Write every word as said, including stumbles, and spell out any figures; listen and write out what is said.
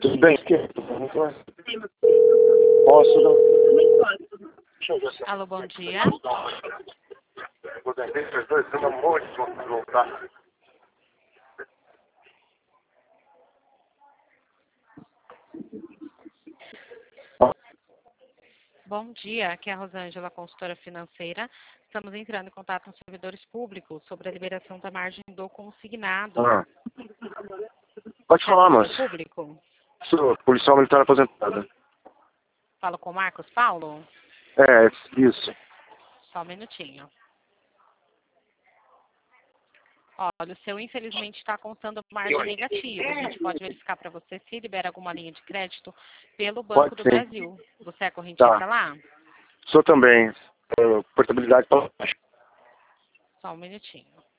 Tudo bem? Posso não? Deixa eu ver se... Alô, bom dia. Vou vender esses dois, pelo amor de Deus, voltar. Bom dia, aqui é a Rosângela, consultora financeira. Estamos entrando em contato com os servidores públicos sobre a liberação da margem do consignado. Ah. Pode falar, Servidor moça. público? Sou policial militar aposentado. Falo com o Marcos Paulo? É, isso. Só um minutinho. Olha, o seu infelizmente está constando margem negativa. A gente pode verificar para você se libera alguma linha de crédito pelo Banco Pode do sim. Brasil. Você é correntista Tá. lá? Sou também. Uh, portabilidade para baixo. Só um minutinho.